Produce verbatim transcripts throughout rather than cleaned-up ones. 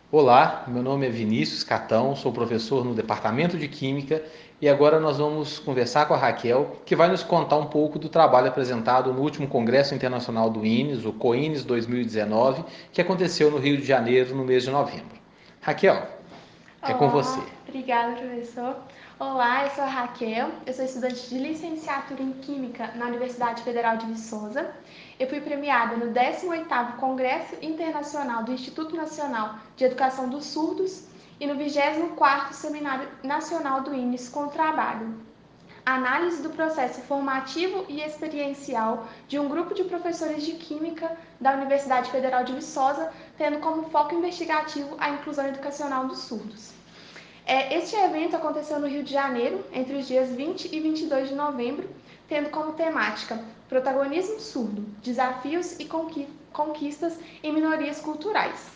Olá, meu nome é Vinícius Catão, sou professor no Departamento de Química e agora nós vamos conversar com a Raquel, que vai nos contar um pouco do trabalho apresentado no último Congresso Internacional do I N E S, o COINES dois mil e dezenove, que aconteceu no Rio de Janeiro no mês de novembro. Raquel, é com você. Olá, obrigada, professor. Olá, eu sou a Raquel, eu sou estudante de licenciatura em Química na Universidade Federal de Viçosa. Eu fui premiada no décimo oitavo Congresso Internacional do Instituto Nacional de Educação dos Surdos e no vigésimo quarto Seminário Nacional do I N E S com o trabalho Análise do processo formativo e experiencial de um grupo de professores de Química da Universidade Federal de Viçosa, tendo como foco investigativo a inclusão educacional dos surdos. É, este evento aconteceu no Rio de Janeiro, entre os dias vinte e vinte e dois de novembro, tendo como temática Protagonismo surdo, desafios e conquistas em minorias culturais.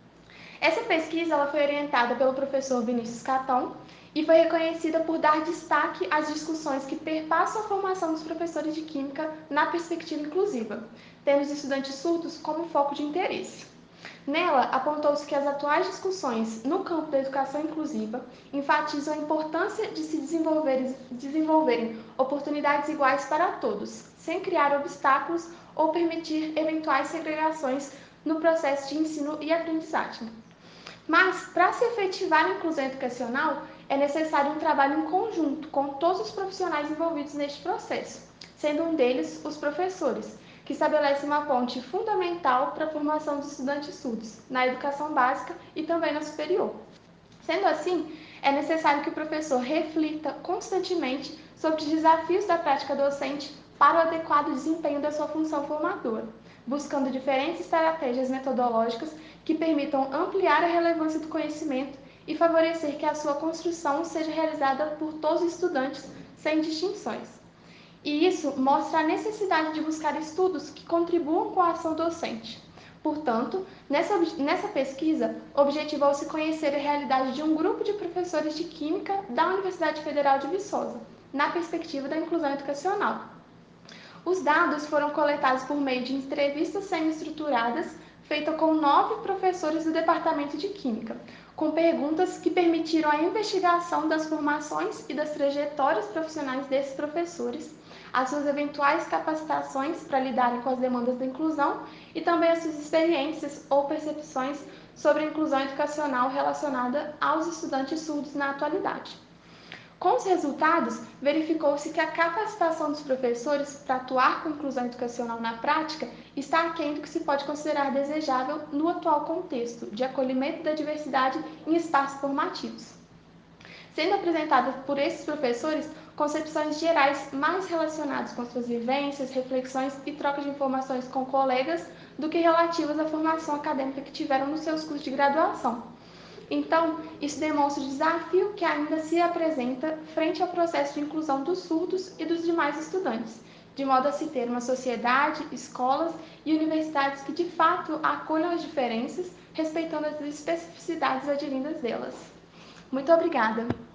Essa pesquisa ela foi orientada pelo professor Vinícius Catão e foi reconhecida por dar destaque às discussões que perpassam a formação dos professores de Química na perspectiva inclusiva, tendo os estudantes surdos como foco de interesse. Nela, apontou-se que as atuais discussões no campo da educação inclusiva enfatizam a importância de se desenvolverem, desenvolverem oportunidades iguais para todos, sem criar obstáculos ou permitir eventuais segregações no processo de ensino e aprendizagem. Mas, para se efetivar a inclusão educacional, é necessário um trabalho em conjunto com todos os profissionais envolvidos neste processo, sendo um deles os professores, que estabelecem uma ponte fundamental para a formação dos estudantes surdos, na educação básica e também na superior. Sendo assim, é necessário que o professor reflita constantemente sobre os desafios da prática docente para o adequado desempenho da sua função formadora, buscando diferentes estratégias metodológicas que permitam ampliar a relevância do conhecimento e favorecer que a sua construção seja realizada por todos os estudantes, sem distinções. E isso mostra a necessidade de buscar estudos que contribuam com a ação docente. Portanto, nessa, nessa pesquisa, objetivou-se conhecer a realidade de um grupo de professores de Química da Universidade Federal de Viçosa, na perspectiva da inclusão educacional. Os dados foram coletados por meio de entrevistas semi-estruturadas feitas com nove professores do Departamento de Química, com perguntas que permitiram a investigação das formações e das trajetórias profissionais desses professores, as suas eventuais capacitações para lidarem com as demandas da inclusão e também as suas experiências ou percepções sobre a inclusão educacional relacionada aos estudantes surdos na atualidade. Com os resultados, verificou-se que a capacitação dos professores para atuar com inclusão educacional na prática está aquém do que se pode considerar desejável no atual contexto de acolhimento da diversidade em espaços formativos, sendo apresentadas por esses professores concepções gerais mais relacionadas com suas vivências, reflexões e troca de informações com colegas do que relativas à formação acadêmica que tiveram nos seus cursos de graduação. Então, isso demonstra o desafio que ainda se apresenta frente ao processo de inclusão dos surdos e dos demais estudantes, de modo a se ter uma sociedade, escolas e universidades que de fato acolham as diferenças, respeitando as especificidades advindas delas. Muito obrigada!